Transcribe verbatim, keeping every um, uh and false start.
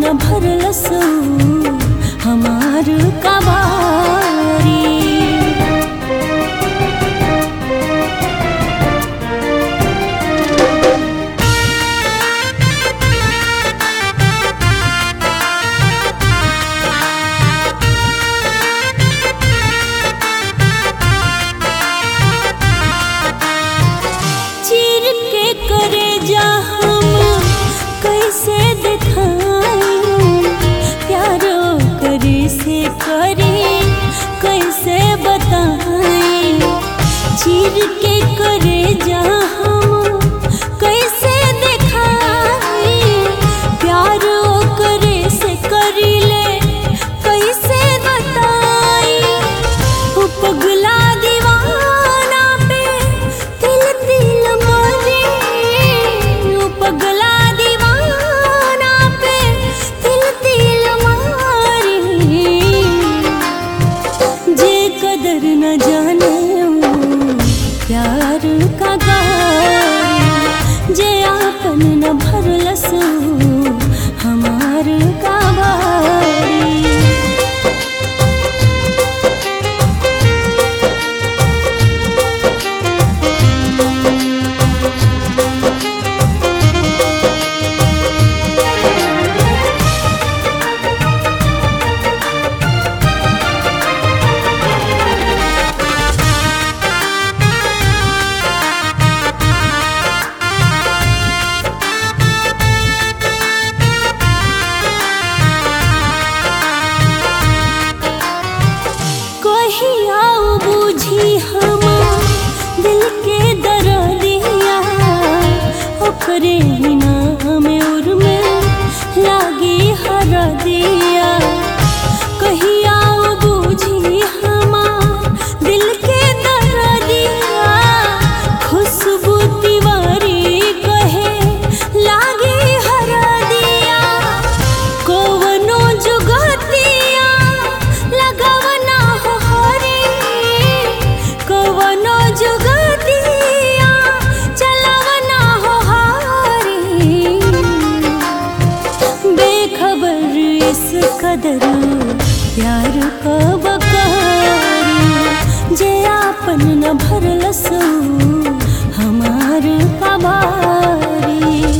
न भरलसो हमार कबारी। चीर के करे जा हम कैसे दिखाई, प्यारो करे से करे कैसे बताई। चीर के करे जा हम कैसे दिखाई, प्यारो करे से करीले कैसे बताई। ओ पगला दीवाना पे दिल दिल मरे, ओ पगला दीवाना पे दिल दिल मारे। जे कदर न जाने प्यार का गारी, जे आपन न भरलसो हमार कबारी। ओकरे बिना में उर में लागी हरा दिया, कहिया बूझी हमार दिल के दर्दिया। खुशबू तिवारी कहे लागी हरा दिया, कवनो जुगतिया लगवना हो हरी, कवनो जुगतिया चलवना हो हरी। बेखबर इस कदर प्यार का बकारी, जे आपन न भरलसो हमार कबारी।